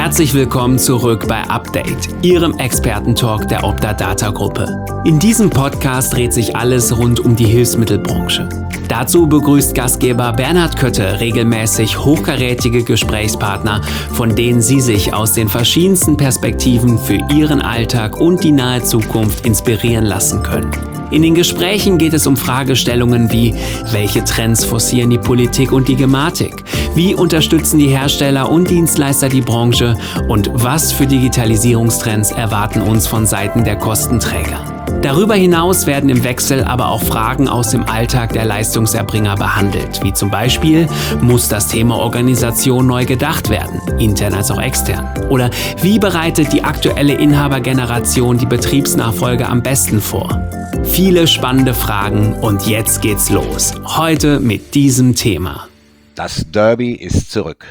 Herzlich willkommen zurück bei Update, Ihrem Expertentalk der Optadata Gruppe. In diesem Podcast dreht sich alles rund um die Hilfsmittelbranche. Dazu begrüßt Gastgeber Bernhard Kötte regelmäßig hochkarätige Gesprächspartner, von denen Sie sich aus den verschiedensten Perspektiven für Ihren Alltag und die nahe Zukunft inspirieren lassen können. In den Gesprächen geht es um Fragestellungen wie: Welche Trends forcieren die Politik und die Gematik? Wie unterstützen die Hersteller und Dienstleister die Branche? Und was für Digitalisierungstrends erwarten uns von Seiten der Kostenträger? Darüber hinaus werden im Wechsel aber auch Fragen aus dem Alltag der Leistungserbringer behandelt, wie zum Beispiel: Muss das Thema Organisation neu gedacht werden, intern als auch extern? Oder wie bereitet die aktuelle Inhabergeneration die Betriebsnachfolge am besten vor? Viele spannende Fragen und jetzt geht's los. Heute mit diesem Thema. Das Derby ist zurück.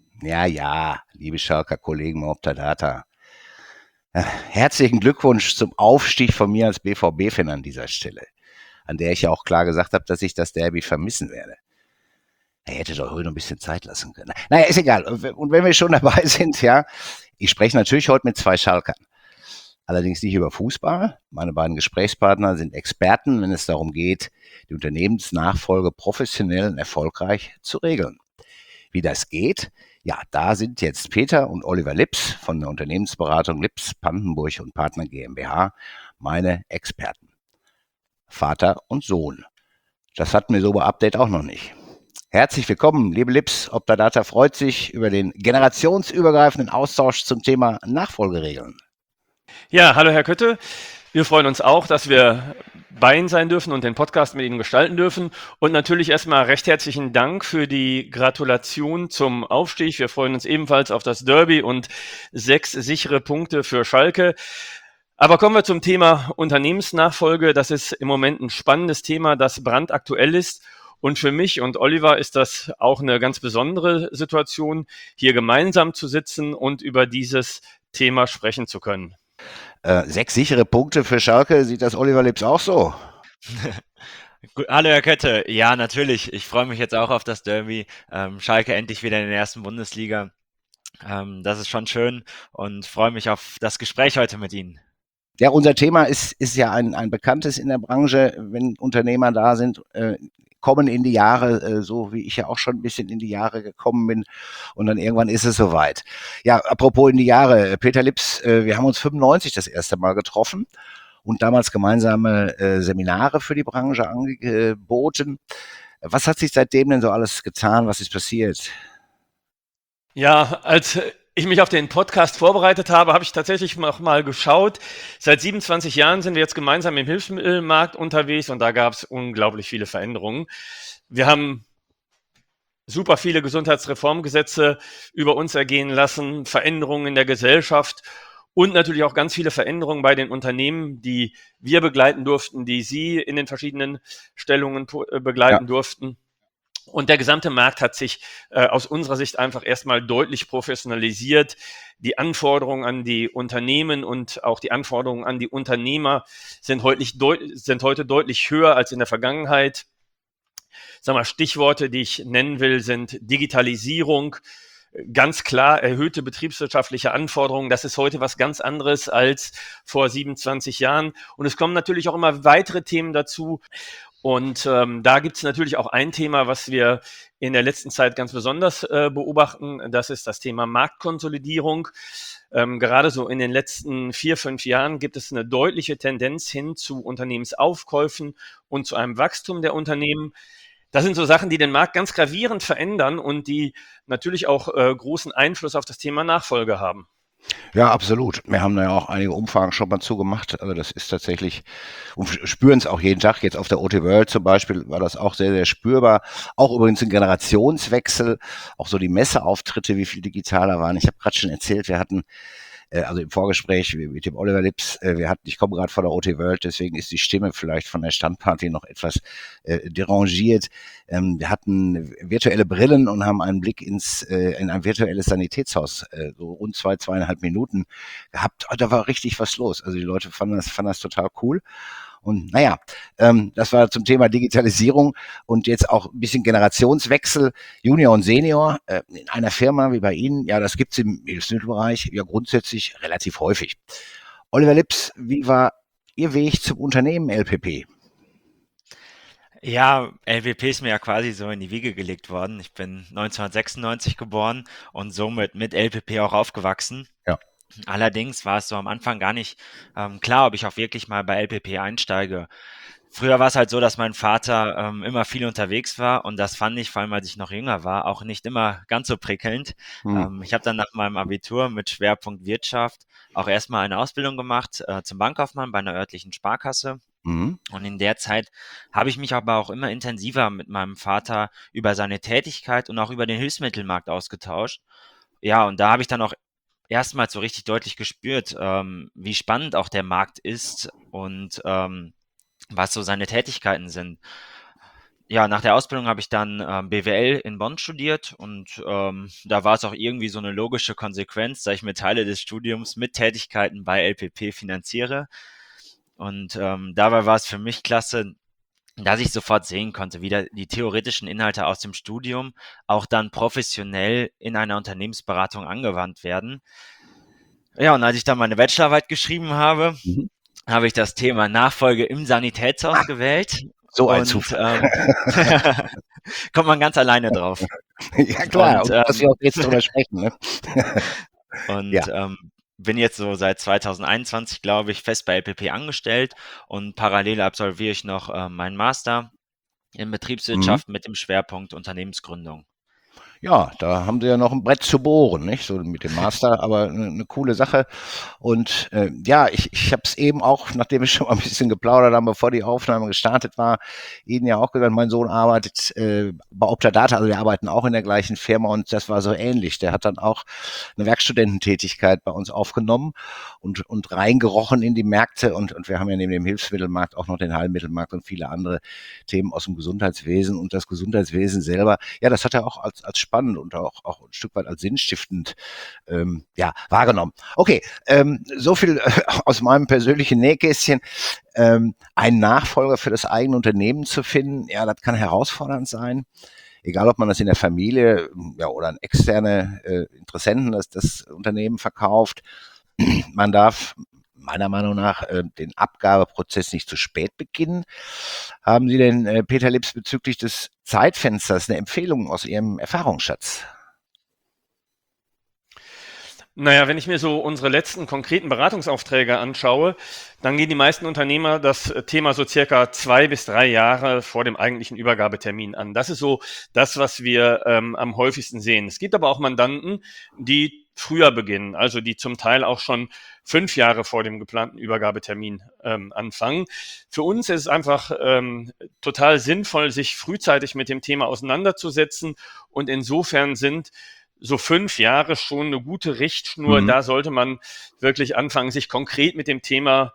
Ja, liebe Schalker Kollegen im Optadata. Herzlichen Glückwunsch zum Aufstieg von mir als BVB-Fan an dieser Stelle, an der ich ja auch klar gesagt habe, dass ich das Derby vermissen werde. Er hätte doch heute noch ein bisschen Zeit lassen können. Naja, ist egal. Und wenn wir schon dabei sind, ja, ich spreche natürlich heute mit zwei Schalkern. Allerdings nicht über Fußball. Meine beiden Gesprächspartner sind Experten, wenn es darum geht, die Unternehmensnachfolge professionell und erfolgreich zu regeln. Wie das geht? Ja, da sind jetzt Peter und Oliver Lips von der Unternehmensberatung Lips, Pandenburg und Partner GmbH meine Experten. Vater und Sohn. Das hatten wir so bei Update auch noch nicht. Herzlich willkommen, liebe Lips. Optadata freut sich über den generationsübergreifenden Austausch zum Thema Nachfolgeregeln. Ja, hallo Herr Kötte. Wir freuen uns auch, dass wir bei Ihnen sein dürfen und den Podcast mit Ihnen gestalten dürfen. Und natürlich erstmal recht herzlichen Dank für die Gratulation zum Aufstieg. Wir freuen uns ebenfalls auf das Derby und 6 sichere Punkte für Schalke. Aber kommen wir zum Thema Unternehmensnachfolge. Das ist im Moment ein spannendes Thema, das brandaktuell ist. Und für mich und Oliver ist das auch eine ganz besondere Situation, hier gemeinsam zu sitzen und über dieses Thema sprechen zu können. 6 sichere Punkte für Schalke, sieht das Oliver Lips auch so? Hallo Herr Kötte, ja natürlich, ich freue mich jetzt auch auf das Derby, Schalke endlich wieder in der ersten Bundesliga, das ist schon schön und freue mich auf das Gespräch heute mit Ihnen. Ja, unser Thema ist ja ein bekanntes in der Branche, wenn Unternehmer da sind, kommen in die Jahre, so wie ich ja auch schon ein bisschen in die Jahre gekommen bin und dann irgendwann ist es soweit. Ja, apropos in die Jahre, Peter Lips, wir haben uns 95 das erste Mal getroffen und damals gemeinsame Seminare für die Branche angeboten. Was hat sich seitdem denn so alles getan? Was ist passiert? Ja, als ich mich auf den Podcast vorbereitet habe, habe ich tatsächlich noch mal geschaut. Seit 27 Jahren sind wir jetzt gemeinsam im Hilfsmittelmarkt unterwegs und da gab es unglaublich viele Veränderungen. Wir haben super viele Gesundheitsreformgesetze über uns ergehen lassen, Veränderungen in der Gesellschaft und natürlich auch ganz viele Veränderungen bei den Unternehmen, die wir begleiten durften, die Sie in den verschiedenen Stellungen begleiten durften. Und der gesamte Markt hat sich aus unserer Sicht einfach erstmal deutlich professionalisiert. Die Anforderungen an die Unternehmen und auch die Anforderungen an die Unternehmer sind heute deutlich höher als in der Vergangenheit. Sag mal, Stichworte, die ich nennen will, sind Digitalisierung, ganz klar erhöhte betriebswirtschaftliche Anforderungen. Das ist heute was ganz anderes als vor 27 Jahren. Und es kommen natürlich auch immer weitere Themen dazu. Und da gibt es natürlich auch ein Thema, was wir in der letzten Zeit ganz besonders beobachten. Das ist das Thema Marktkonsolidierung. Gerade so in den letzten 4-5 Jahren gibt es eine deutliche Tendenz hin zu Unternehmensaufkäufen und zu einem Wachstum der Unternehmen. Das sind so Sachen, die den Markt ganz gravierend verändern und die natürlich auch großen Einfluss auf das Thema Nachfolge haben. Ja, absolut. Wir haben da ja auch einige Umfragen schon mal zugemacht. Also das ist tatsächlich, und spüren es auch jeden Tag. Jetzt auf der OT World zum Beispiel war das auch sehr, sehr spürbar. Auch übrigens ein Generationswechsel, auch so die Messeauftritte, wie viel digitaler waren. Ich habe gerade schon erzählt, wir hatten also im Vorgespräch mit dem Oliver Lips, ich komme gerade von der OT World, deswegen ist die Stimme vielleicht von der Standparty noch etwas derangiert. Wir hatten virtuelle Brillen und haben einen Blick in ein virtuelles Sanitätshaus, so rund 2,5 Minuten gehabt. Da war richtig was los. Also die Leute fanden das total cool. Und naja, das war zum Thema Digitalisierung und jetzt auch ein bisschen Generationswechsel, Junior und Senior in einer Firma wie bei Ihnen. Ja, das gibt's im Hilfsmittelbereich ja grundsätzlich relativ häufig. Oliver Lips, wie war Ihr Weg zum Unternehmen LPP? Ja, LWP ist mir ja quasi so in die Wiege gelegt worden. Ich bin 1996 geboren und somit mit LPP auch aufgewachsen. Ja. Allerdings war es so am Anfang gar nicht klar, ob ich auch wirklich mal bei LPP einsteige. Früher war es halt so, dass mein Vater immer viel unterwegs war und das fand ich, vor allem als ich noch jünger war, auch nicht immer ganz so prickelnd. Ich habe dann nach meinem Abitur mit Schwerpunkt Wirtschaft auch erstmal eine Ausbildung gemacht zum Bankkaufmann bei einer örtlichen Sparkasse. Mhm. Und in der Zeit habe ich mich aber auch immer intensiver mit meinem Vater über seine Tätigkeit und auch über den Hilfsmittelmarkt ausgetauscht. Ja, und da habe ich dann auch erstmals so richtig deutlich gespürt, wie spannend auch der Markt ist und was so seine Tätigkeiten sind. Ja, nach der Ausbildung habe ich dann BWL in Bonn studiert und da war es auch irgendwie so eine logische Konsequenz, da ich mir Teile des Studiums mit Tätigkeiten bei LPP finanziere. Und dabei war es für mich klasse, dass ich sofort sehen konnte, wie die theoretischen Inhalte aus dem Studium auch dann professionell in einer Unternehmensberatung angewandt werden. Ja, und als ich dann meine Bachelorarbeit geschrieben habe, Mhm. habe ich das Thema Nachfolge im Sanitätshaus gewählt. So ein Und Zufall. kommt man ganz alleine drauf. Ja klar, Und, und dass wir auch jetzt drüber sprechen. Ne? Und Ja. bin jetzt so seit 2021, glaube ich, fest bei LPP angestellt und parallel absolviere ich noch meinen Master in Mhm. Betriebswirtschaft mit dem Schwerpunkt Unternehmensgründung. Ja, da haben Sie ja noch ein Brett zu bohren, nicht? So mit dem Master, aber eine coole Sache. Und ja, ich habe es eben auch, nachdem wir schon mal ein bisschen geplaudert haben, bevor die Aufnahme gestartet war, Ihnen ja auch gesagt, mein Sohn arbeitet bei Optadata, also wir arbeiten auch in der gleichen Firma und das war so ähnlich. Der hat dann auch eine Werkstudententätigkeit bei uns aufgenommen und reingerochen in die Märkte und wir haben ja neben dem Hilfsmittelmarkt auch noch den Heilmittelmarkt und viele andere Themen aus dem Gesundheitswesen und das Gesundheitswesen selber. Ja, das hat er auch als spannend und auch ein Stück weit als sinnstiftend ja, wahrgenommen. Okay, so viel aus meinem persönlichen Nähkästchen. Einen Nachfolger für das eigene Unternehmen zu finden, ja, das kann herausfordernd sein. Egal, ob man das in der Familie ja, oder an externe Interessenten das Unternehmen verkauft. Man darf meiner Meinung nach den Abgabeprozess nicht zu spät beginnen. Haben Sie denn, Peter Lips, bezüglich des Zeitfensters eine Empfehlung aus Ihrem Erfahrungsschatz? Naja, wenn ich mir so unsere letzten konkreten Beratungsaufträge anschaue, dann gehen die meisten Unternehmer das Thema so circa 2 bis 3 Jahre vor dem eigentlichen Übergabetermin an. Das ist so das, was wir am häufigsten sehen. Es gibt aber auch Mandanten, die früher beginnen, also die zum Teil auch schon 5 Jahre vor dem geplanten Übergabetermin anfangen. Für uns ist es einfach total sinnvoll, sich frühzeitig mit dem Thema auseinanderzusetzen und insofern sind so 5 Jahre schon eine gute Richtschnur. Mhm. Da sollte man wirklich anfangen, sich konkret mit dem Thema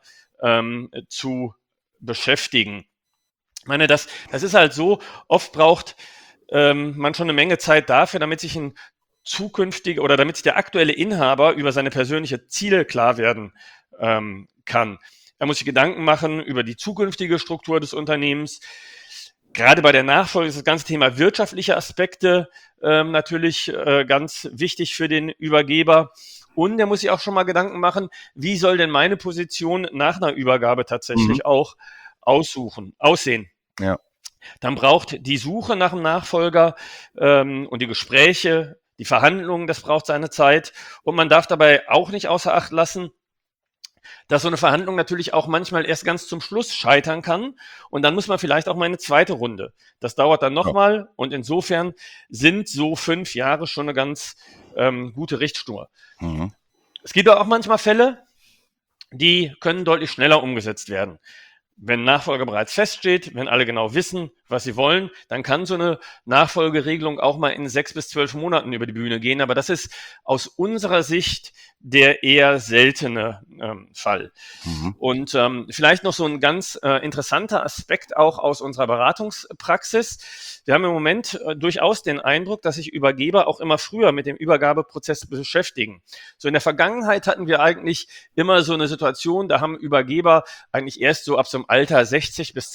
zu beschäftigen. Ich meine, das ist halt so, oft braucht man schon eine Menge Zeit dafür, damit sich ein zukünftiger oder damit sich der aktuelle Inhaber über seine persönlichen Ziele klar werden kann. Er muss sich Gedanken machen über die zukünftige Struktur des Unternehmens. Gerade bei der Nachfolge ist das ganze Thema wirtschaftliche Aspekte natürlich ganz wichtig für den Übergeber. Und er muss sich auch schon mal Gedanken machen, wie soll denn meine Position nach einer Übergabe tatsächlich auch aussehen. Ja. Dann braucht die Suche nach einem Nachfolger und die Gespräche, die Verhandlungen, das braucht seine Zeit. Und man darf dabei auch nicht außer Acht lassen, dass so eine Verhandlung natürlich auch manchmal erst ganz zum Schluss scheitern kann. Und dann muss man vielleicht auch mal eine zweite Runde. Das dauert dann nochmal. Und insofern sind so 5 Jahre schon eine ganz gute Richtschnur. Mhm. Es gibt auch manchmal Fälle, die können deutlich schneller umgesetzt werden. Wenn Nachfolger bereits feststeht, wenn alle genau wissen, was sie wollen, dann kann so eine Nachfolgeregelung auch mal in 6 bis 12 Monaten über die Bühne gehen. Aber das ist aus unserer Sicht der eher seltene Fall. Mhm. Und vielleicht noch so ein ganz interessanter Aspekt auch aus unserer Beratungspraxis. Wir haben im Moment durchaus den Eindruck, dass sich Übergeber auch immer früher mit dem Übergabeprozess beschäftigen. So in der Vergangenheit hatten wir eigentlich immer so eine Situation, da haben Übergeber eigentlich erst so ab so einem Alter 60 bis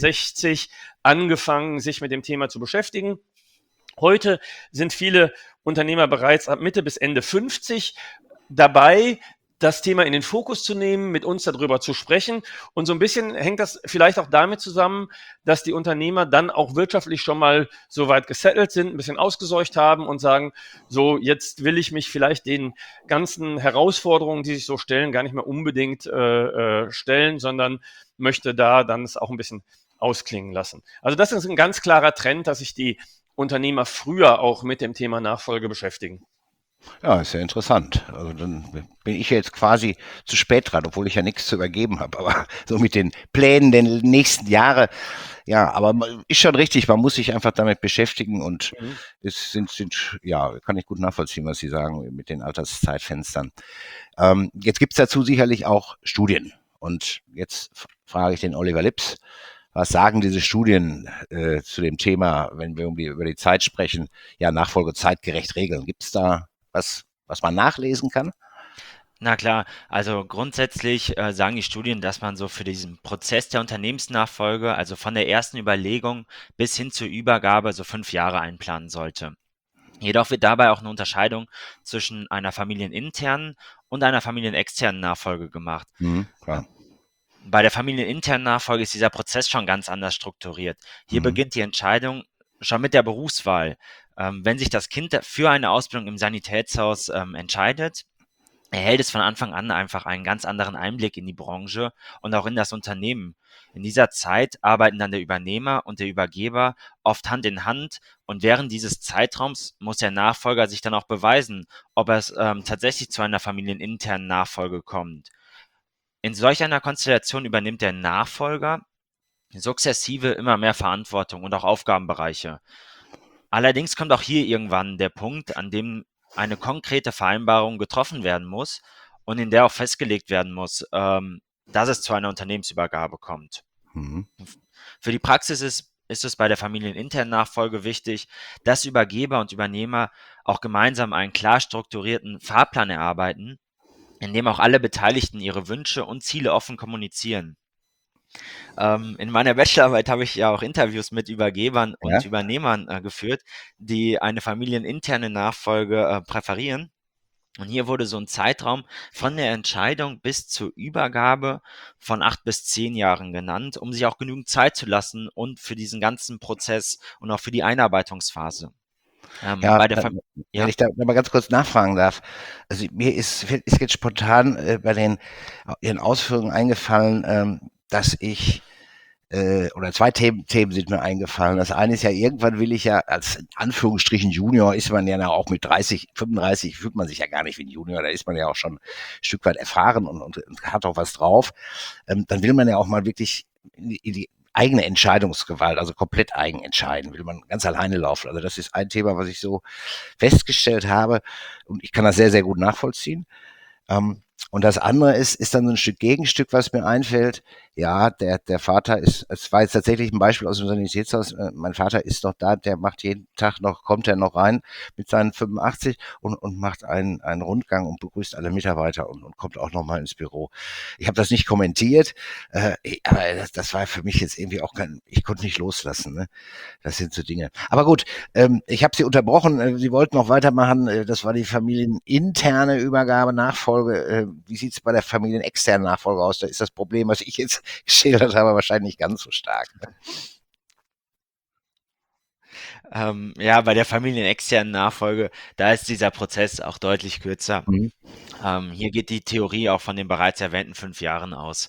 62 angefangen, sich mit dem Thema zu beschäftigen. Heute sind viele Unternehmer bereits ab Mitte bis Ende 50 dabei, das Thema in den Fokus zu nehmen, mit uns darüber zu sprechen. Und so ein bisschen hängt das vielleicht auch damit zusammen, dass die Unternehmer dann auch wirtschaftlich schon mal so weit gesettelt sind, ein bisschen ausgeseucht haben und sagen, so jetzt will ich mich vielleicht den ganzen Herausforderungen, die sich so stellen, gar nicht mehr unbedingt stellen, sondern möchte da dann es auch ein bisschen ausklingen lassen. Also das ist ein ganz klarer Trend, dass sich die Unternehmer früher auch mit dem Thema Nachfolge beschäftigen. Ja, ist ja interessant. Also dann bin ich jetzt quasi zu spät dran, obwohl ich ja nichts zu übergeben habe. Aber so mit den Plänen der nächsten Jahre, ja, aber ist schon richtig, man muss sich einfach damit beschäftigen und es ja, kann ich gut nachvollziehen, was Sie sagen mit den Alterszeitfenstern. Jetzt gibt's dazu sicherlich auch Studien. Und jetzt frage ich den Oliver Lips, was sagen diese Studien zu dem Thema, wenn wir über die Zeit sprechen, ja, Nachfolge zeitgerecht regeln? Gibt's da was man nachlesen kann? Na klar, also grundsätzlich sagen die Studien, dass man so für diesen Prozess der Unternehmensnachfolge, also von der ersten Überlegung bis hin zur Übergabe, so 5 Jahre einplanen sollte. Jedoch wird dabei auch eine Unterscheidung zwischen einer familieninternen und einer familienexternen Nachfolge gemacht. Klar. Bei der familieninternen Nachfolge ist dieser Prozess schon ganz anders strukturiert. Hier beginnt die Entscheidung schon mit der Berufswahl. Wenn sich das Kind für eine Ausbildung im Sanitätshaus entscheidet, erhält es von Anfang an einfach einen ganz anderen Einblick in die Branche und auch in das Unternehmen. In dieser Zeit arbeiten dann der Übernehmer und der Übergeber oft Hand in Hand und während dieses Zeitraums muss der Nachfolger sich dann auch beweisen, ob es tatsächlich zu einer familieninternen Nachfolge kommt. In solch einer Konstellation übernimmt der Nachfolger sukzessive immer mehr Verantwortung und auch Aufgabenbereiche. Allerdings kommt auch hier irgendwann der Punkt, an dem eine konkrete Vereinbarung getroffen werden muss und in der auch festgelegt werden muss, dass es zu einer Unternehmensübergabe kommt. Für die Praxis ist es bei der familieninternen Nachfolge wichtig, dass Übergeber und Übernehmer auch gemeinsam einen klar strukturierten Fahrplan erarbeiten, in dem auch alle Beteiligten ihre Wünsche und Ziele offen kommunizieren. In meiner Bachelorarbeit habe ich ja auch Interviews mit Übergebern und Übernehmern geführt, die eine familieninterne Nachfolge präferieren. Und hier wurde so ein Zeitraum von der Entscheidung bis zur Übergabe von 8 bis 10 Jahren genannt, um sich auch genügend Zeit zu lassen und für diesen ganzen Prozess und auch für die Einarbeitungsphase. Wenn ich da mal ganz kurz nachfragen darf. Also mir ist jetzt spontan bei Ihren Ausführungen eingefallen, dass ich oder zwei Themen sind mir eingefallen. Das eine ist ja, irgendwann will ich ja als in Anführungsstrichen Junior, ist man ja auch mit 30, 35, fühlt man sich ja gar nicht wie ein Junior, da ist man ja auch schon ein Stück weit erfahren und hat auch was drauf. Dann will man ja auch mal wirklich in die eigene Entscheidungsgewalt, also komplett eigen entscheiden, will man ganz alleine laufen. Also das ist ein Thema, was ich so festgestellt habe und ich kann das sehr, sehr gut nachvollziehen. Und das andere ist dann so ein Stück Gegenstück, was mir einfällt. Ja, der Vater es war jetzt tatsächlich ein Beispiel aus dem Sanitätshaus. Mein Vater ist noch da, der macht jeden Tag noch, kommt er noch rein mit seinen 85 und macht einen Rundgang und begrüßt alle Mitarbeiter und kommt auch noch mal ins Büro. Ich habe das nicht kommentiert, aber das war für mich jetzt irgendwie auch ich konnte nicht loslassen. Ne? Das sind so Dinge. Aber gut, ich habe Sie unterbrochen. Sie wollten noch weitermachen. Das war die familieninterne Übergabe, Nachfolge. Wie sieht es bei der familienexternen Nachfolge aus? Da ist das Problem, was ich jetzt geschildert habe, wahrscheinlich nicht ganz so stark. Ja, bei der familienexternen Nachfolge, da ist dieser Prozess auch deutlich kürzer. Hier geht die Theorie auch von den bereits erwähnten 5 Jahren aus.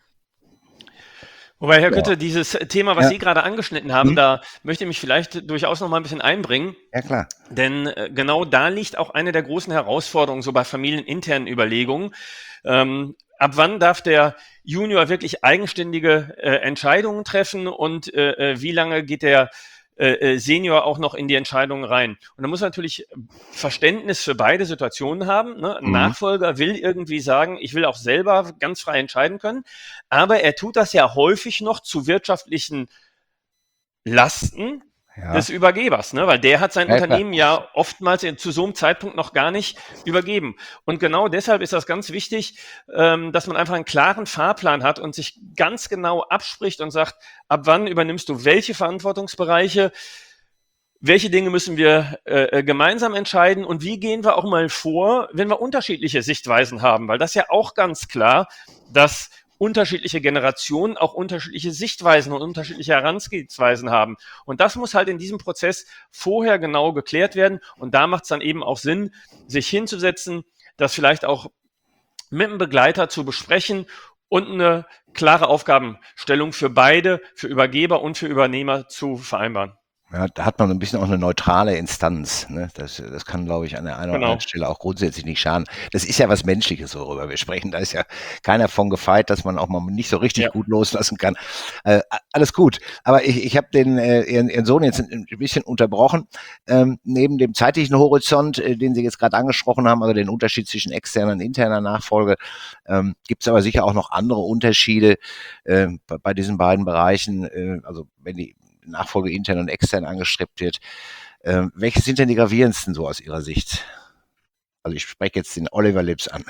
Wobei, Herr Kötte, dieses Thema, was Sie gerade angeschnitten haben, da möchte ich mich vielleicht durchaus noch mal ein bisschen einbringen. Ja, klar. Denn genau da liegt auch eine der großen Herausforderungen so bei familieninternen Überlegungen. Ab wann darf der Junior wirklich eigenständige Entscheidungen treffen und wie lange geht der Senior auch noch in die Entscheidungen rein? Und da muss man natürlich Verständnis für beide Situationen haben. Ne? Ein Nachfolger will irgendwie sagen, ich will auch selber ganz frei entscheiden können, aber er tut das ja häufig noch zu wirtschaftlichen Lasten des Übergebers, ne? Weil der hat sein Ja, klar. Unternehmen ja oftmals zu so einem Zeitpunkt noch gar nicht übergeben. Und genau deshalb ist das ganz wichtig, dass man einfach einen klaren Fahrplan hat und sich ganz genau abspricht und sagt, ab wann übernimmst du welche Verantwortungsbereiche, welche Dinge müssen wir gemeinsam entscheiden und wie gehen wir auch mal vor, wenn wir unterschiedliche Sichtweisen haben, weil das ist ja auch ganz klar, dass unterschiedliche Generationen auch unterschiedliche Sichtweisen und unterschiedliche Herangehensweisen haben. Und das muss halt in diesem Prozess vorher genau geklärt werden. Und da macht es dann eben auch Sinn, sich hinzusetzen, das vielleicht auch mit einem Begleiter zu besprechen und eine klare Aufgabenstellung für beide, für Übergeber und für Übernehmer zu vereinbaren. Ja, da hat man so ein bisschen auch eine neutrale Instanz, ne? Das kann, glaube ich, an der einen oder anderen Stelle auch grundsätzlich nicht schaden. Das ist ja was Menschliches, worüber wir sprechen. Da ist ja keiner von gefeit, dass man auch mal nicht so richtig gut loslassen kann. Alles gut. Aber ich habe Ihren Sohn jetzt ein bisschen unterbrochen. Neben dem zeitlichen Horizont, den Sie jetzt gerade angesprochen haben, also den Unterschied zwischen externer und interner Nachfolge, gibt es aber sicher auch noch andere Unterschiede bei diesen beiden Bereichen. Also wenn die Nachfolge intern und extern angestrebt wird. Welche sind denn die gravierendsten so aus Ihrer Sicht? Also ich spreche jetzt den Oliver Lips an.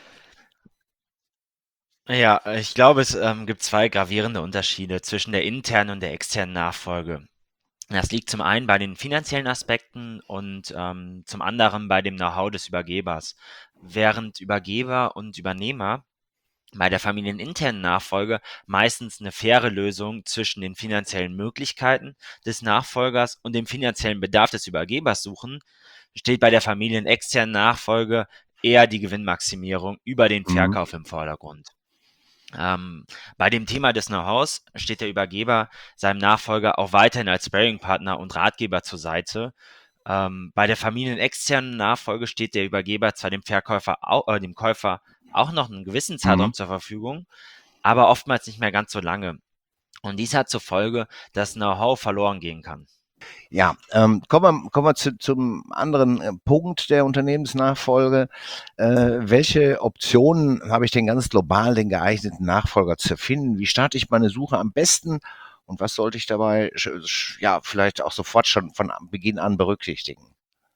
Ja, ich glaube, es gibt zwei gravierende Unterschiede zwischen der internen und der externen Nachfolge. Das liegt zum einen bei den finanziellen Aspekten und zum anderen bei dem Know-how des Übergebers. Während Übergeber und Übernehmer bei der familieninternen Nachfolge meistens eine faire Lösung zwischen den finanziellen Möglichkeiten des Nachfolgers und dem finanziellen Bedarf des Übergebers suchen, steht bei der familienexternen Nachfolge eher die Gewinnmaximierung über den Verkauf im Vordergrund. Bei dem Thema des Know-hows steht der Übergeber seinem Nachfolger auch weiterhin als Sparringpartner und Ratgeber zur Seite. Bei der familienexternen Nachfolge steht der Übergeber zwar dem Käufer auch noch einen gewissen Zeitraum zur Verfügung, aber oftmals nicht mehr ganz so lange. Und dies hat zur Folge, dass Know-how verloren gehen kann. Ja, kommen wir zum anderen Punkt der Unternehmensnachfolge. Welche Optionen habe ich denn ganz global, den geeigneten Nachfolger zu finden? Wie starte ich meine Suche am besten? Und was sollte ich dabei vielleicht auch sofort schon von Beginn an berücksichtigen?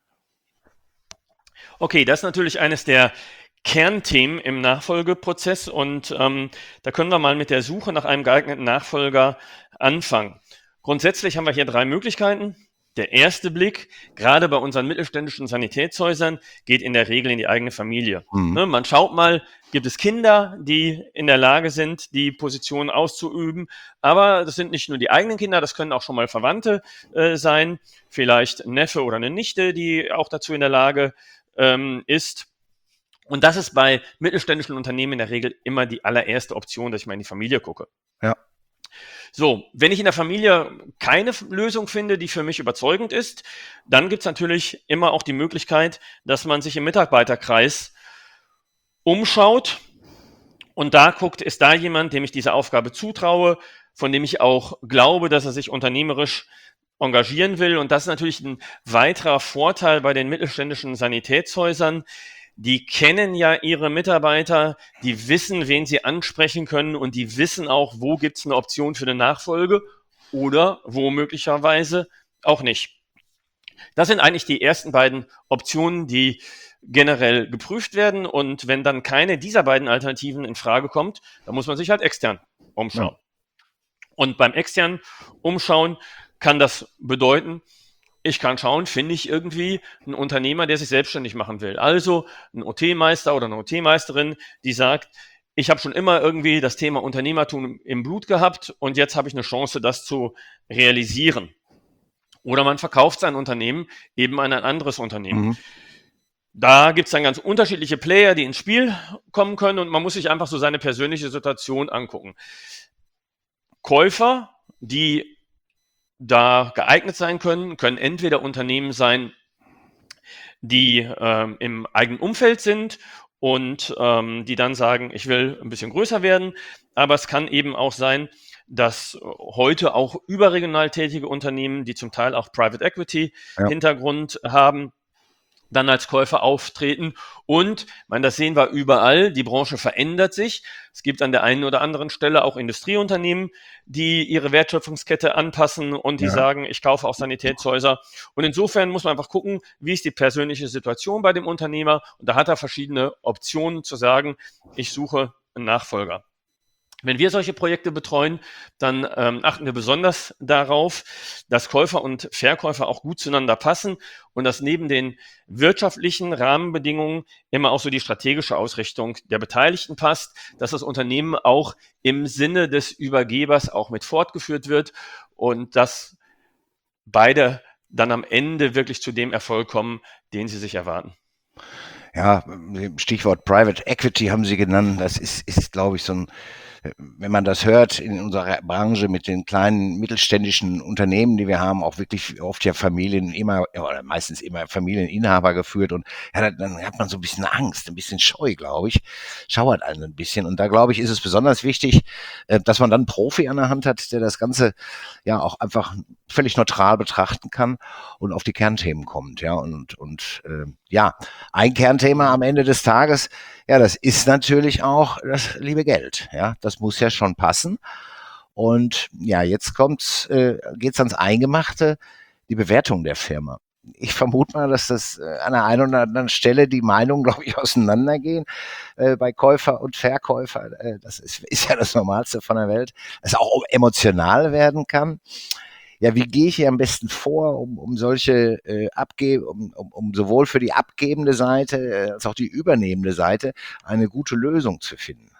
Okay, das ist natürlich eines der Kernthemen im Nachfolgeprozess und da können wir mal mit der Suche nach einem geeigneten Nachfolger anfangen. Grundsätzlich haben wir hier 3 Möglichkeiten. Der erste Blick, gerade bei unseren mittelständischen Sanitätshäusern, geht in der Regel in die eigene Familie. Ne, man schaut mal, gibt es Kinder, die in der Lage sind, die Position auszuüben. Aber das sind nicht nur die eigenen Kinder, das können auch schon mal Verwandte sein. Vielleicht ein Neffe oder eine Nichte, die auch dazu in der Lage ist. Und das ist bei mittelständischen Unternehmen in der Regel immer die allererste Option, dass ich mal in die Familie gucke. Ja. So, wenn ich in der Familie keine Lösung finde, die für mich überzeugend ist, dann gibt es natürlich immer auch die Möglichkeit, dass man sich im Mitarbeiterkreis umschaut und da guckt, ist da jemand, dem ich diese Aufgabe zutraue, von dem ich auch glaube, dass er sich unternehmerisch engagieren will. Und das ist natürlich ein weiterer Vorteil bei den mittelständischen Sanitätshäusern. Die kennen ja ihre Mitarbeiter, die wissen, wen sie ansprechen können und die wissen auch, wo gibt es eine Option für eine Nachfolge oder wo möglicherweise auch nicht. Das sind eigentlich die ersten beiden Optionen, die generell geprüft werden und wenn dann keine dieser beiden Alternativen in Frage kommt, dann muss man sich halt extern umschauen. Ja. Und beim externen Umschauen kann das bedeuten, ich kann schauen, finde ich irgendwie einen Unternehmer, der sich selbstständig machen will. Also ein OT-Meister oder eine OT-Meisterin, die sagt, ich habe schon immer irgendwie das Thema Unternehmertum im Blut gehabt und jetzt habe ich eine Chance, das zu realisieren. Oder man verkauft sein Unternehmen eben an ein anderes Unternehmen. Da gibt es dann ganz unterschiedliche Player, die ins Spiel kommen können und man muss sich einfach so seine persönliche Situation angucken. Käufer, die da geeignet sein können entweder Unternehmen sein, die im eigenen Umfeld sind und die dann sagen, ich will ein bisschen größer werden. Aber es kann eben auch sein, dass heute auch überregional tätige Unternehmen, die zum Teil auch Private Equity Hintergrund haben, dann als Käufer auftreten. Und, ich meine, das sehen wir überall, die Branche verändert sich. Es gibt an der einen oder anderen Stelle auch Industrieunternehmen, die ihre Wertschöpfungskette anpassen und die sagen, ich kaufe auch Sanitätshäuser. Und insofern muss man einfach gucken, wie ist die persönliche Situation bei dem Unternehmer. Und da hat er verschiedene Optionen zu sagen, ich suche einen Nachfolger. Wenn wir solche Projekte betreuen, dann achten wir besonders darauf, dass Käufer und Verkäufer auch gut zueinander passen und dass neben den wirtschaftlichen Rahmenbedingungen immer auch so die strategische Ausrichtung der Beteiligten passt, dass das Unternehmen auch im Sinne des Übergebers auch mit fortgeführt wird und dass beide dann am Ende wirklich zu dem Erfolg kommen, den sie sich erwarten. Ja, Stichwort Private Equity haben Sie genannt. Das ist, glaube ich, so ein, wenn man das hört in unserer Branche mit den kleinen mittelständischen Unternehmen, die wir haben, auch wirklich oft ja Familien immer oder meistens immer Familieninhaber geführt und ja, dann hat man so ein bisschen Angst, ein bisschen Scheu, glaube ich, schauert einen ein bisschen und da glaube ich, ist es besonders wichtig, dass man dann einen Profi an der Hand hat, der das Ganze ja auch einfach völlig neutral betrachten kann und auf die Kernthemen kommt, ja und ja, ein Kernthema am Ende des Tages, ja, das ist natürlich auch das liebe Geld. Ja, das muss ja schon passen. Und ja, jetzt geht's ans Eingemachte, die Bewertung der Firma. Ich vermute mal, dass das an der einen oder anderen Stelle die Meinungen, glaube ich, auseinandergehen bei Käufer und Verkäufer. Das ist ja das Normalste von der Welt, dass auch emotional werden kann. Ja, wie gehe ich hier am besten vor, um solche um sowohl für die abgebende Seite als auch die übernehmende Seite eine gute Lösung zu finden?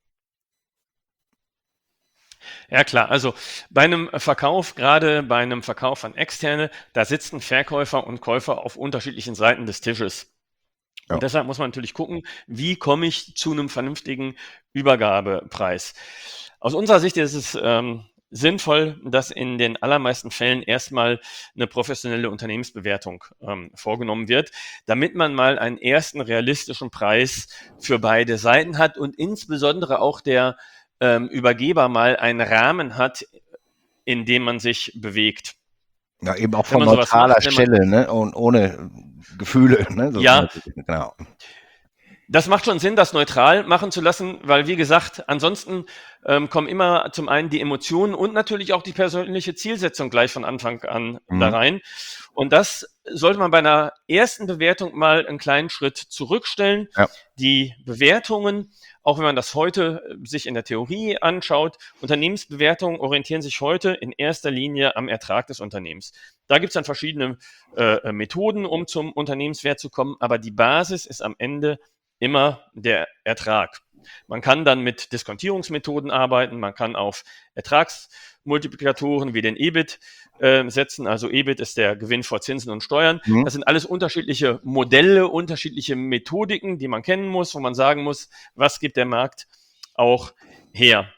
Ja klar, also bei einem Verkauf, gerade bei einem Verkauf an Externe, da sitzen Verkäufer und Käufer auf unterschiedlichen Seiten des Tisches. Ja. Und deshalb muss man natürlich gucken, wie komme ich zu einem vernünftigen Übergabepreis. Aus unserer Sicht ist es sinnvoll, dass in den allermeisten Fällen erstmal eine professionelle Unternehmensbewertung vorgenommen wird, damit man mal einen ersten realistischen Preis für beide Seiten hat und insbesondere auch der Übergeber mal einen Rahmen hat, in dem man sich bewegt. Ja, eben auch von neutraler Stelle, ne? Und ohne Gefühle, ne? Ja, genau. Das macht schon Sinn, das neutral machen zu lassen, weil, wie gesagt, ansonsten kommen immer zum einen die Emotionen und natürlich auch die persönliche Zielsetzung gleich von Anfang an da rein. Und das sollte man bei einer ersten Bewertung mal einen kleinen Schritt zurückstellen. Ja. Die Bewertungen, auch wenn man das heute sich in der Theorie anschaut, Unternehmensbewertungen orientieren sich heute in erster Linie am Ertrag des Unternehmens. Da gibt es dann verschiedene Methoden, um zum Unternehmenswert zu kommen, aber die Basis ist am Ende immer der Ertrag. Man kann dann mit Diskontierungsmethoden arbeiten, man kann auf Ertragsmultiplikatoren wie den EBIT setzen. Also EBIT ist der Gewinn vor Zinsen und Steuern. Das sind alles unterschiedliche Modelle, unterschiedliche Methodiken, die man kennen muss, wo man sagen muss, was gibt der Markt auch her.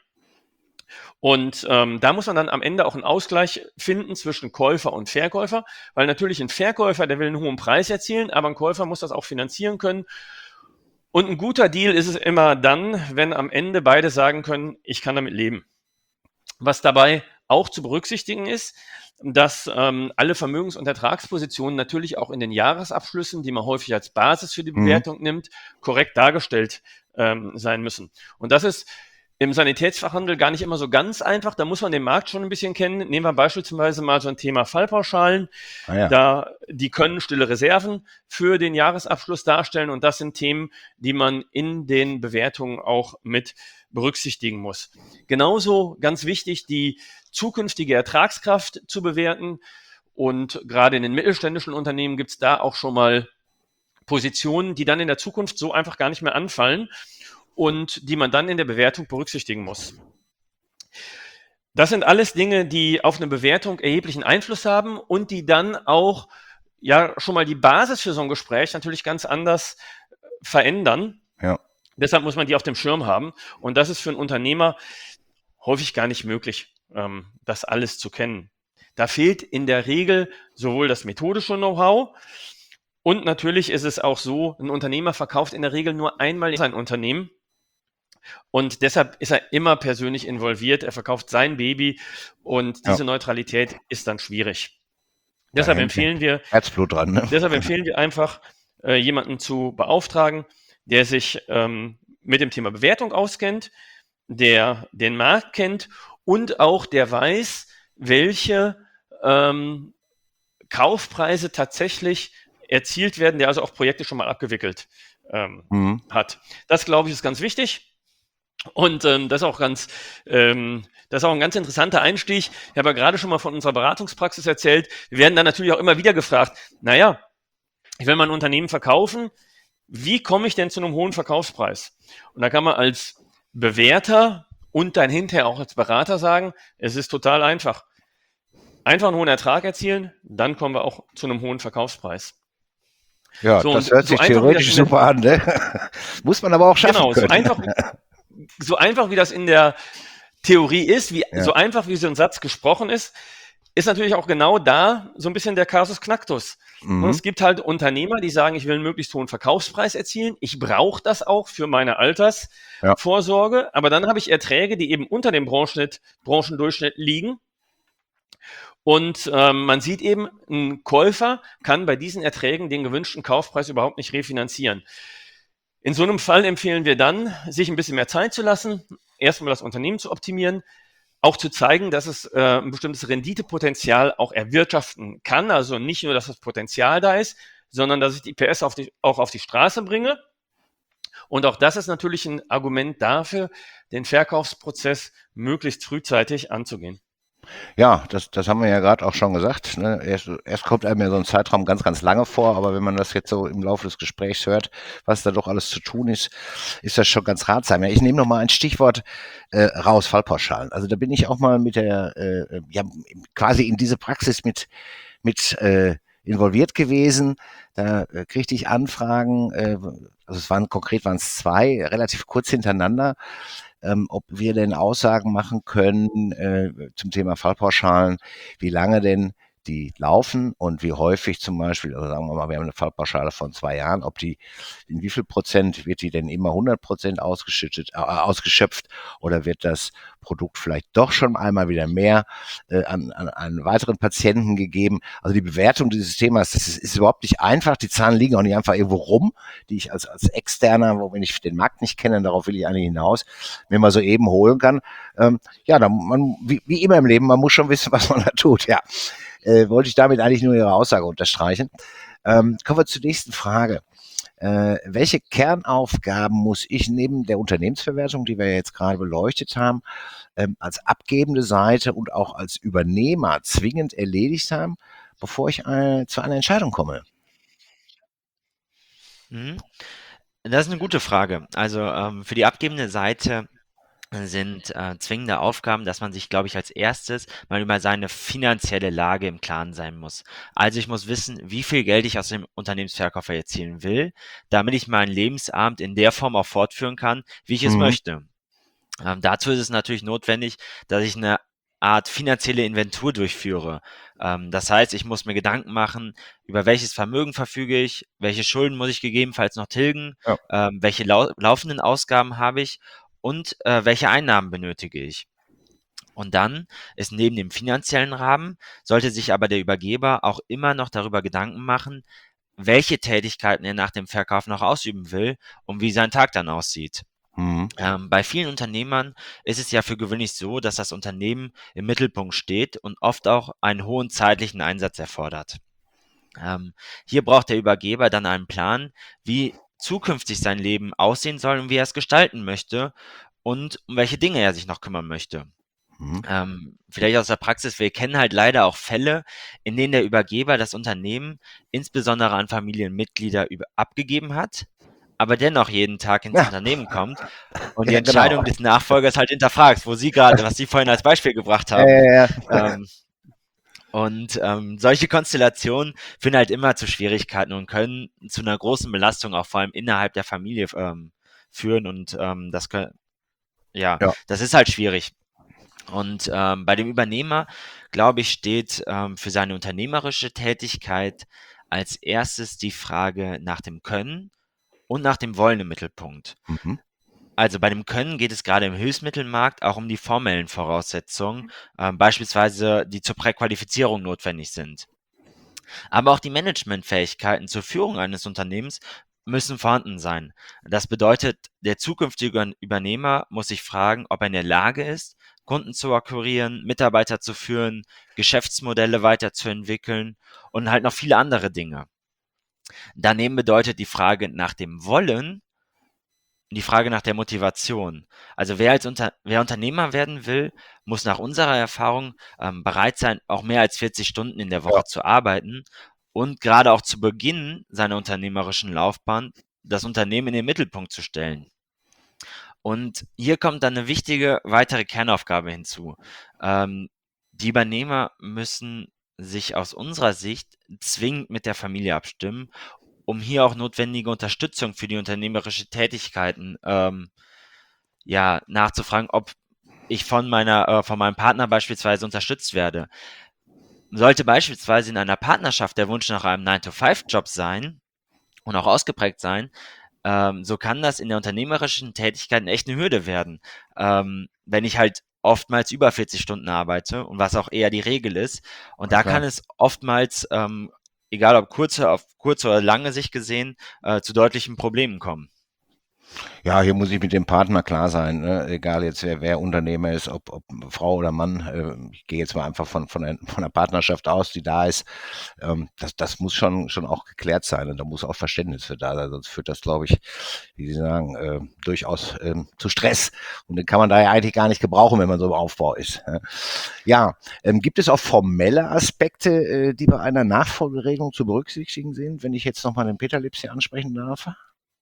Und da muss man dann am Ende auch einen Ausgleich finden zwischen Käufer und Verkäufer, weil natürlich ein Verkäufer, der will einen hohen Preis erzielen, aber ein Käufer muss das auch finanzieren können. Und ein guter Deal ist es immer dann, wenn am Ende beide sagen können, ich kann damit leben. Was dabei auch zu berücksichtigen ist, dass alle Vermögens- und Ertragspositionen natürlich auch in den Jahresabschlüssen, die man häufig als Basis für die Bewertung nimmt, korrekt dargestellt sein müssen. Und das ist im Sanitätsfachhandel gar nicht immer so ganz einfach. Da muss man den Markt schon ein bisschen kennen. Nehmen wir beispielsweise mal so ein Thema Fallpauschalen. Die können stille Reserven für den Jahresabschluss darstellen. Und das sind Themen, die man in den Bewertungen auch mit berücksichtigen muss. Genauso ganz wichtig, die zukünftige Ertragskraft zu bewerten. Und gerade in den mittelständischen Unternehmen gibt es da auch schon mal Positionen, die dann in der Zukunft so einfach gar nicht mehr anfallen und die man dann in der Bewertung berücksichtigen muss. Das sind alles Dinge, die auf eine Bewertung erheblichen Einfluss haben und die dann auch ja schon mal die Basis für so ein Gespräch natürlich ganz anders verändern. Ja. Deshalb muss man die auf dem Schirm haben. Und das ist für einen Unternehmer häufig gar nicht möglich, das alles zu kennen. Da fehlt in der Regel sowohl das methodische Know-how und natürlich ist es auch so, ein Unternehmer verkauft in der Regel nur einmal sein Unternehmen. Und deshalb ist er immer persönlich involviert. Er verkauft sein Baby und diese Neutralität ist dann schwierig. Deshalb empfehlen wir Herzblut dran, ne? Deshalb empfehlen wir einfach, jemanden zu beauftragen, der sich mit dem Thema Bewertung auskennt, der den Markt kennt und auch der weiß, welche Kaufpreise tatsächlich erzielt werden, der also auch Projekte schon mal abgewickelt hat. Das, glaube ich, ist ganz wichtig. Und das ist auch das ist auch ein ganz interessanter Einstieg. Ich habe ja gerade schon mal von unserer Beratungspraxis erzählt. Wir werden dann natürlich auch immer wieder gefragt, naja, ich will mein Unternehmen verkaufen, wie komme ich denn zu einem hohen Verkaufspreis? Und da kann man als Bewerter und dann hinterher auch als Berater sagen, es ist total einfach. Einfach einen hohen Ertrag erzielen, dann kommen wir auch zu einem hohen Verkaufspreis. Ja, So, das hört sich theoretisch super an, ne? Muss man aber auch schaffen können. So einfach wie das in der Theorie ist, so einfach wie so ein Satz gesprochen ist natürlich auch genau da so ein bisschen der Kasus Knacktus. Und es gibt halt Unternehmer, die sagen, ich will einen möglichst hohen Verkaufspreis erzielen. Ich brauche das auch für meine Altersvorsorge. Aber dann habe ich Erträge, die eben unter dem Branchendurchschnitt liegen. Und man sieht eben, ein Käufer kann bei diesen Erträgen den gewünschten Kaufpreis überhaupt nicht refinanzieren. In so einem Fall empfehlen wir dann, sich ein bisschen mehr Zeit zu lassen, erstmal das Unternehmen zu optimieren, auch zu zeigen, dass es ein bestimmtes Renditepotenzial auch erwirtschaften kann. Also nicht nur, dass das Potenzial da ist, sondern dass ich die PS auch auf die Straße bringe. Und auch das ist natürlich ein Argument dafür, den Verkaufsprozess möglichst frühzeitig anzugehen. Ja, das haben wir ja gerade auch schon gesagt. Ne? Erst kommt einem ja so ein Zeitraum ganz, ganz lange vor, aber wenn man das jetzt so im Laufe des Gesprächs hört, was da doch alles zu tun ist, ist das schon ganz ratsam. Ja, ich nehme noch mal ein Stichwort raus, Fallpauschalen. Also da bin ich auch mal mit quasi in diese Praxis mit involviert gewesen. Da kriegte ich Anfragen, also konkret waren es 2, relativ kurz hintereinander, ob wir denn Aussagen machen können zum Thema Fallpauschalen, wie lange denn die laufen und wie häufig zum Beispiel, also sagen wir mal, wir haben eine Fallpauschale von 2 Jahren, in wie viel Prozent wird die denn immer 100% ausgeschöpft oder wird das Produkt vielleicht doch schon einmal wieder mehr an einen weiteren Patienten gegeben. Also die Bewertung dieses Themas, das ist überhaupt nicht einfach. Die Zahlen liegen auch nicht einfach irgendwo rum, die ich als Externer, wenn ich den Markt nicht kenne, darauf will ich eigentlich hinaus, mir mal so eben holen kann. Wie immer im Leben, man muss schon wissen, was man da tut, ja. Wollte ich damit eigentlich nur Ihre Aussage unterstreichen. Kommen wir zur nächsten Frage. Welche Kernaufgaben muss ich neben der Unternehmensverwertung, die wir ja jetzt gerade beleuchtet haben, als abgebende Seite und auch als Übernehmer zwingend erledigt haben, bevor ich zu einer Entscheidung komme? Das ist eine gute Frage. Also für die abgebende Seite sind zwingende Aufgaben, dass man sich, glaube ich, als erstes mal über seine finanzielle Lage im Klaren sein muss. Also ich muss wissen, wie viel Geld ich aus dem Unternehmensverkauf erzielen will, damit ich meinen Lebensabend in der Form auch fortführen kann, wie ich es möchte. Dazu ist es natürlich notwendig, dass ich eine Art finanzielle Inventur durchführe. Das heißt, ich muss mir Gedanken machen, über welches Vermögen verfüge ich, welche Schulden muss ich gegebenenfalls noch tilgen, welche laufenden Ausgaben habe ich und welche Einnahmen benötige ich. Und dann ist neben dem finanziellen Rahmen, sollte sich aber der Übergeber auch immer noch darüber Gedanken machen, welche Tätigkeiten er nach dem Verkauf noch ausüben will und wie sein Tag dann aussieht. Bei vielen Unternehmern ist es ja für gewöhnlich so, dass das Unternehmen im Mittelpunkt steht und oft auch einen hohen zeitlichen Einsatz erfordert. Hier braucht der Übergeber dann einen Plan, wie zukünftig sein Leben aussehen soll und wie er es gestalten möchte und um welche Dinge er sich noch kümmern möchte. Vielleicht aus der Praxis, wir kennen halt leider auch Fälle, in denen der Übergeber das Unternehmen insbesondere an Familienmitglieder abgegeben hat, aber dennoch jeden Tag ins Unternehmen kommt und die Entscheidung des Nachfolgers halt hinterfragt, was Sie vorhin als Beispiel gebracht haben. Solche Konstellationen führen halt immer zu Schwierigkeiten und können zu einer großen Belastung auch vor allem innerhalb der Familie führen und das ist halt schwierig. Und bei dem Übernehmer, glaube ich, steht für seine unternehmerische Tätigkeit als erstes die Frage nach dem Können und nach dem Wollen im Mittelpunkt. Also bei dem Können geht es gerade im Hilfsmittelmarkt auch um die formellen Voraussetzungen, beispielsweise die zur Präqualifizierung notwendig sind. Aber auch die Managementfähigkeiten zur Führung eines Unternehmens müssen vorhanden sein. Das bedeutet, der zukünftige Übernehmer muss sich fragen, ob er in der Lage ist, Kunden zu akquirieren, Mitarbeiter zu führen, Geschäftsmodelle weiterzuentwickeln und halt noch viele andere Dinge. Daneben bedeutet die Frage nach dem Wollen die Frage nach der Motivation. Also wer Unternehmer werden will, muss nach unserer Erfahrung bereit sein, auch mehr als 40 Stunden in der Ja. Woche zu arbeiten und gerade auch zu Beginn seiner unternehmerischen Laufbahn das Unternehmen in den Mittelpunkt zu stellen. Und hier kommt dann eine wichtige weitere Kernaufgabe hinzu. Die Übernehmer müssen sich aus unserer Sicht zwingend mit der Familie abstimmen, um hier auch notwendige Unterstützung für die unternehmerische Tätigkeiten nachzufragen, ob ich von meinem Partner beispielsweise unterstützt werde. Sollte beispielsweise in einer Partnerschaft der Wunsch nach einem 9-to-5-Job sein und auch ausgeprägt sein, so kann das in der unternehmerischen Tätigkeit echt eine Hürde werden. Wenn ich halt oftmals über 40 Stunden arbeite und was auch eher die Regel ist. Und da Klar. kann es oftmals, egal ob auf kurze oder lange Sicht gesehen, zu deutlichen Problemen kommen. Ja, hier muss ich mit dem Partner klar sein, ne? Egal jetzt wer Unternehmer ist, ob Frau oder Mann. Ich gehe jetzt mal einfach von der Partnerschaft aus, die da ist. Das muss schon auch geklärt sein und da muss auch Verständnis für da sein, sonst führt das, glaube ich, wie Sie sagen, durchaus zu Stress. Und den kann man da ja eigentlich gar nicht gebrauchen, wenn man so im Aufbau ist. Ja, gibt es auch formelle Aspekte, die bei einer Nachfolgeregelung zu berücksichtigen sind, wenn ich jetzt nochmal den Peter Lips hier ansprechen darf?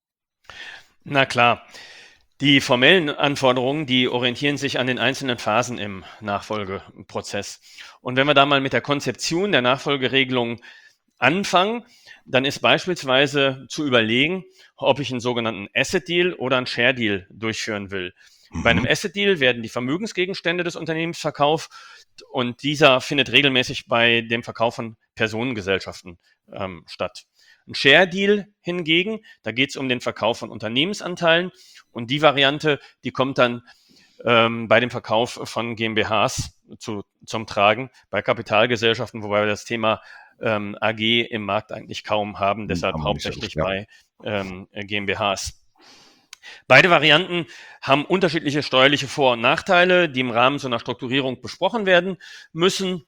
Na klar. Die formellen Anforderungen, die orientieren sich an den einzelnen Phasen im Nachfolgeprozess. Und wenn wir da mal mit der Konzeption der Nachfolgeregelung anfangen, dann ist beispielsweise zu überlegen, ob ich einen sogenannten Asset Deal oder einen Share Deal durchführen will. Bei einem Asset Deal werden die Vermögensgegenstände des Unternehmens verkauft und dieser findet regelmäßig bei dem Verkauf von Personengesellschaften statt. Ein Share Deal hingegen, da geht es um den Verkauf von Unternehmensanteilen und die Variante, die kommt dann bei dem Verkauf von GmbHs zum Tragen, bei Kapitalgesellschaften, wobei wir das Thema AG im Markt eigentlich kaum haben, deshalb hauptsächlich bei GmbHs. Beide Varianten haben unterschiedliche steuerliche Vor- und Nachteile, die im Rahmen so einer Strukturierung besprochen werden müssen.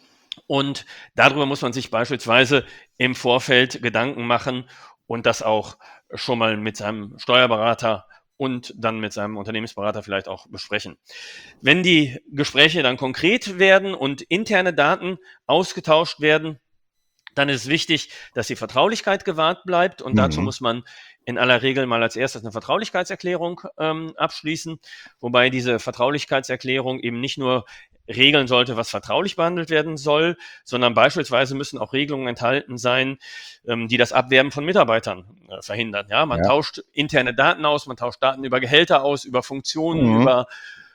Und darüber muss man sich beispielsweise im Vorfeld Gedanken machen und das auch schon mal mit seinem Steuerberater und dann mit seinem Unternehmensberater vielleicht auch besprechen. Wenn die Gespräche dann konkret werden und interne Daten ausgetauscht werden, dann ist es wichtig, dass die Vertraulichkeit gewahrt bleibt und dazu muss man in aller Regel mal als erstes eine Vertraulichkeitserklärung abschließen, wobei diese Vertraulichkeitserklärung eben nicht nur regeln sollte, was vertraulich behandelt werden soll, sondern beispielsweise müssen auch Regelungen enthalten sein, die das Abwerben von Mitarbeitern verhindern. Ja, man tauscht interne Daten aus, man tauscht Daten über Gehälter aus, über Funktionen, über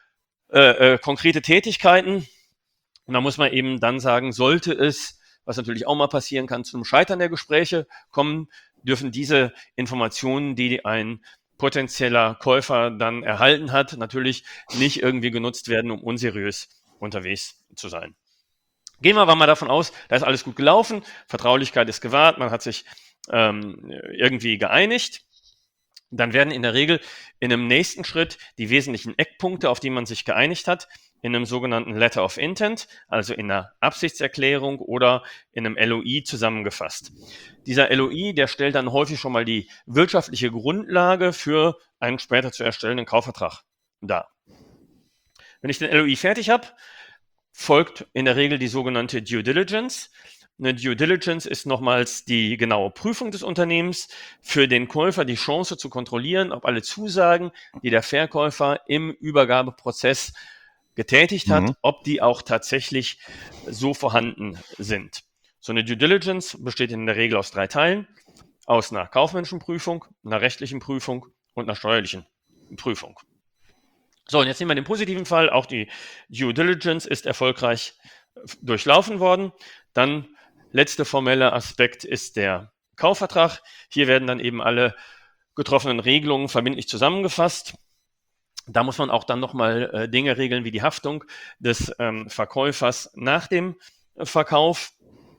konkrete Tätigkeiten. Und da muss man eben dann sagen, sollte es, was natürlich auch mal passieren kann, zum Scheitern der Gespräche kommen, dürfen diese Informationen, die ein potenzieller Käufer dann erhalten hat, natürlich nicht irgendwie genutzt werden, um unseriös unterwegs zu sein. Gehen wir aber mal davon aus, da ist alles gut gelaufen, Vertraulichkeit ist gewahrt, man hat sich irgendwie geeinigt. Dann werden in der Regel in einem nächsten Schritt die wesentlichen Eckpunkte, auf die man sich geeinigt hat, in einem sogenannten Letter of Intent, also in einer Absichtserklärung oder in einem LOI zusammengefasst. Dieser LOI, der stellt dann häufig schon mal die wirtschaftliche Grundlage für einen später zu erstellenden Kaufvertrag dar. Wenn ich den LOI fertig habe, folgt in der Regel die sogenannte Due Diligence. Eine Due Diligence ist nochmals die genaue Prüfung des Unternehmens, für den Käufer die Chance zu kontrollieren, ob alle Zusagen, die der Verkäufer im Übergabeprozess getätigt hat, ob die auch tatsächlich so vorhanden sind. So eine Due Diligence besteht in der Regel aus 3 Teilen, aus einer kaufmännischen Prüfung, einer rechtlichen Prüfung und einer steuerlichen Prüfung. So, und jetzt nehmen wir den positiven Fall, auch die Due Diligence ist erfolgreich durchlaufen worden. Dann letzter formeller Aspekt ist der Kaufvertrag. Hier werden dann eben alle getroffenen Regelungen verbindlich zusammengefasst. Da muss man auch dann nochmal Dinge regeln wie die Haftung des Verkäufers nach dem Verkauf.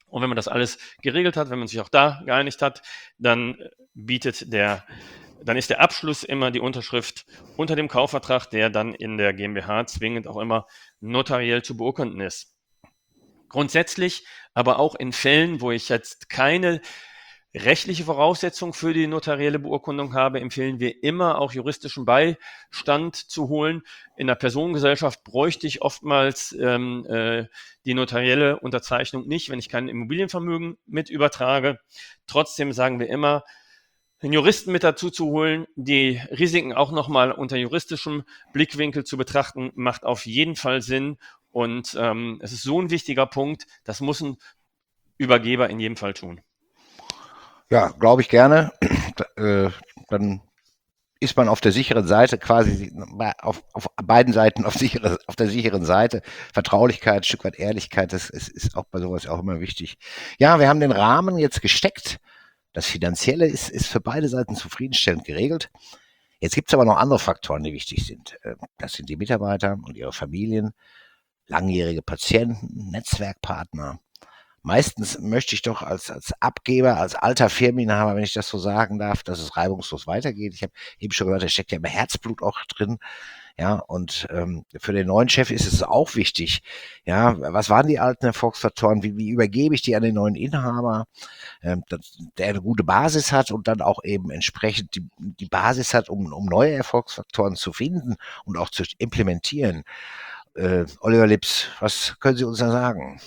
Und wenn man das alles geregelt hat, wenn man sich auch da geeinigt hat, dann ist der Abschluss immer die Unterschrift unter dem Kaufvertrag, der dann in der GmbH zwingend auch immer notariell zu beurkunden ist. Grundsätzlich, aber auch in Fällen, wo ich jetzt keine rechtliche Voraussetzung für die notarielle Beurkundung habe, empfehlen wir immer auch juristischen Beistand zu holen. In der Personengesellschaft bräuchte ich oftmals die notarielle Unterzeichnung nicht, wenn ich kein Immobilienvermögen mit übertrage. Trotzdem sagen wir immer, einen Juristen mit dazu zu holen, die Risiken auch nochmal unter juristischem Blickwinkel zu betrachten, macht auf jeden Fall Sinn. Und es ist so ein wichtiger Punkt, das muss ein Übergeber in jedem Fall tun. Ja, glaube ich gerne. Dann ist man auf der sicheren Seite, quasi auf beiden Seiten auf der sicheren Seite. Vertraulichkeit, ein Stück weit Ehrlichkeit, das ist auch bei sowas auch immer wichtig. Ja, wir haben den Rahmen jetzt gesteckt. Das Finanzielle ist für beide Seiten zufriedenstellend geregelt. Jetzt gibt es aber noch andere Faktoren, die wichtig sind. Das sind die Mitarbeiter und ihre Familien, langjährige Patienten, Netzwerkpartner. Meistens möchte ich doch als Abgeber, als alter Firmeninhaber, wenn ich das so sagen darf, dass es reibungslos weitergeht. Ich habe eben schon gehört, da steckt ja immer Herzblut auch drin. Ja, und für den neuen Chef ist es auch wichtig. Ja, was waren die alten Erfolgsfaktoren? Wie übergebe ich die an den neuen Inhaber, der eine gute Basis hat und dann auch eben entsprechend die Basis hat, um neue Erfolgsfaktoren zu finden und auch zu implementieren. Oliver Lips, was können Sie uns da sagen?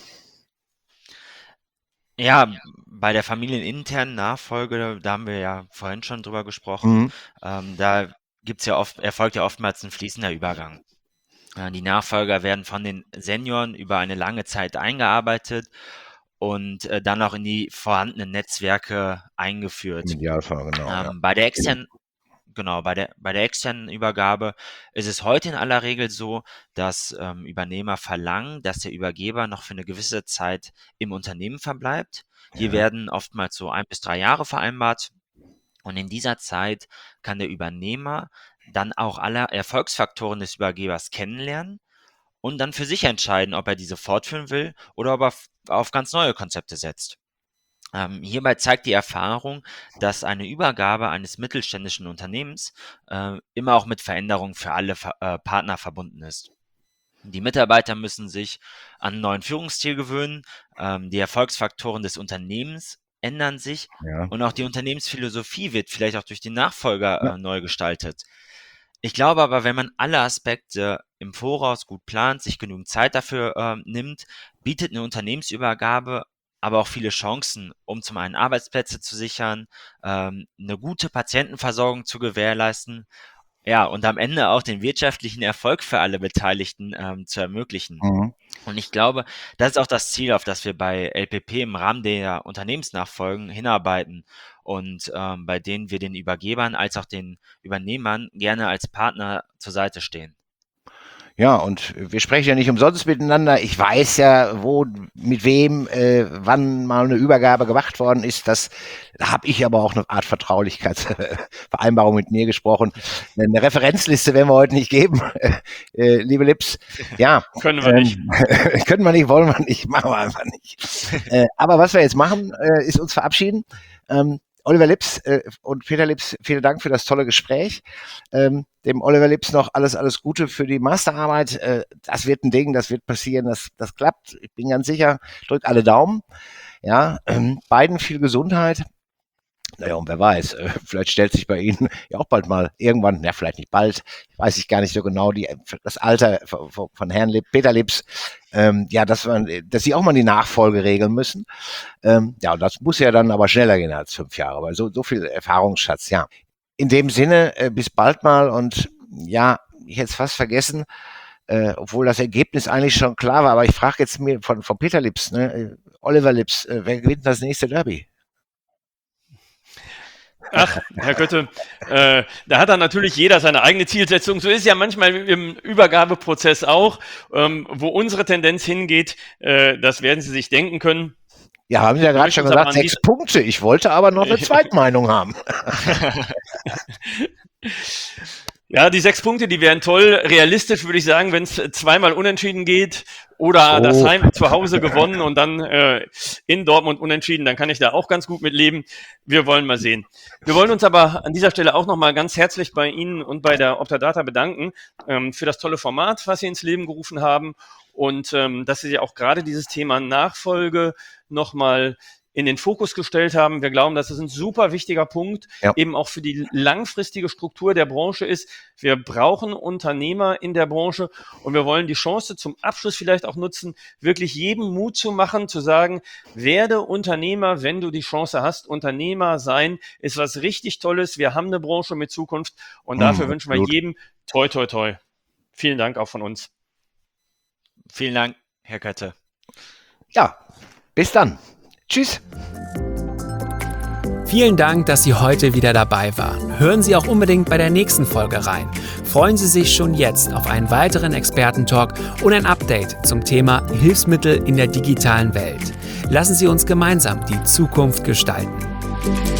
Ja, bei der familieninternen Nachfolge, da haben wir ja vorhin schon drüber gesprochen, da erfolgt ja oftmals ein fließender Übergang. Die Nachfolger werden von den Senioren über eine lange Zeit eingearbeitet und dann auch in die vorhandenen Netzwerke eingeführt. Im Idealfall, genau. Ja. Bei der externen Übergabe ist es heute in aller Regel so, dass Übernehmer verlangen, dass der Übergeber noch für eine gewisse Zeit im Unternehmen verbleibt. Hier werden oftmals so 1 bis 3 Jahre vereinbart. Und in dieser Zeit kann der Übernehmer dann auch alle Erfolgsfaktoren des Übergebers kennenlernen und dann für sich entscheiden, ob er diese fortführen will oder ob er auf ganz neue Konzepte setzt. Hierbei zeigt die Erfahrung, dass eine Übergabe eines mittelständischen Unternehmens immer auch mit Veränderungen für alle Partner verbunden ist. Die Mitarbeiter müssen sich an einen neuen Führungsstil gewöhnen, die Erfolgsfaktoren des Unternehmens ändern sich und auch die Unternehmensphilosophie wird vielleicht auch durch den Nachfolger neu gestaltet. Ich glaube aber, wenn man alle Aspekte im Voraus gut plant, sich genügend Zeit dafür nimmt, bietet eine Unternehmensübergabe aber auch viele Chancen, um zum einen Arbeitsplätze zu sichern, eine gute Patientenversorgung zu gewährleisten, ja, und am Ende auch den wirtschaftlichen Erfolg für alle Beteiligten zu ermöglichen. Und ich glaube, das ist auch das Ziel, auf das wir bei LPP im Rahmen der Unternehmensnachfolgen hinarbeiten und bei denen wir den Übergebern als auch den Übernehmern gerne als Partner zur Seite stehen. Ja, und wir sprechen ja nicht umsonst miteinander. Ich weiß ja, wo, mit wem, wann mal eine Übergabe gemacht worden ist. Da habe ich aber auch eine Art Vertraulichkeitsvereinbarung mit mir gesprochen. Eine Referenzliste werden wir heute nicht geben, liebe Lips. Ja, können wir nicht. Können wir nicht, wollen wir nicht, machen wir einfach nicht. Aber was wir jetzt machen, ist uns verabschieden. Oliver Lips und Peter Lips, vielen Dank für das tolle Gespräch. Dem Oliver Lips noch alles Gute für die Masterarbeit. Das wird ein Ding, das wird passieren, das klappt. Ich bin ganz sicher. Drückt alle Daumen. Ja, beiden viel Gesundheit. Naja, und wer weiß, vielleicht stellt sich bei Ihnen ja auch bald mal irgendwann, ja, vielleicht nicht bald, weiß ich gar nicht so genau, das Alter von Herrn Peter Lips, ja, dass Sie auch mal die Nachfolge regeln müssen. Ja, und das muss ja dann aber schneller gehen als 5 Jahre, weil so viel Erfahrungsschatz, ja. In dem Sinne, bis bald mal und ja, ich hätte es fast vergessen, obwohl das Ergebnis eigentlich schon klar war, aber ich frage jetzt mir von Peter Lips, ne, Oliver Lips, wer gewinnt das nächste Derby? Ach, Herr Kötte, da hat dann natürlich jeder seine eigene Zielsetzung. So ist es ja manchmal im Übergabeprozess auch. Wo unsere Tendenz hingeht, das werden Sie sich denken können. Ja, haben Sie ja gerade schon gesagt, 6 Punkte. Ich wollte aber noch eine Zweitmeinung haben. Ja, die 6 Punkte, die wären toll. Realistisch würde ich sagen, wenn es zweimal unentschieden geht oder das Heim zu Hause gewonnen und dann in Dortmund unentschieden, dann kann ich da auch ganz gut mit leben. Wir wollen mal sehen. Wir wollen uns aber an dieser Stelle auch nochmal ganz herzlich bei Ihnen und bei der Optadata bedanken für das tolle Format, was Sie ins Leben gerufen haben und dass Sie auch gerade dieses Thema Nachfolge nochmal in den Fokus gestellt haben. Wir glauben, dass es ein super wichtiger Punkt eben auch für die langfristige Struktur der Branche ist. Wir brauchen Unternehmer in der Branche und wir wollen die Chance zum Abschluss vielleicht auch nutzen, wirklich jedem Mut zu machen, zu sagen, werde Unternehmer, wenn du die Chance hast. Unternehmer sein ist was richtig Tolles. Wir haben eine Branche mit Zukunft und dafür wünschen wir jedem toi, toi, toi. Vielen Dank auch von uns. Vielen Dank, Herr Kötte. Ja, bis dann. Tschüss. Vielen Dank, dass Sie heute wieder dabei waren. Hören Sie auch unbedingt bei der nächsten Folge rein. Freuen Sie sich schon jetzt auf einen weiteren Expertentalk und ein Update zum Thema Hilfsmittel in der digitalen Welt. Lassen Sie uns gemeinsam die Zukunft gestalten.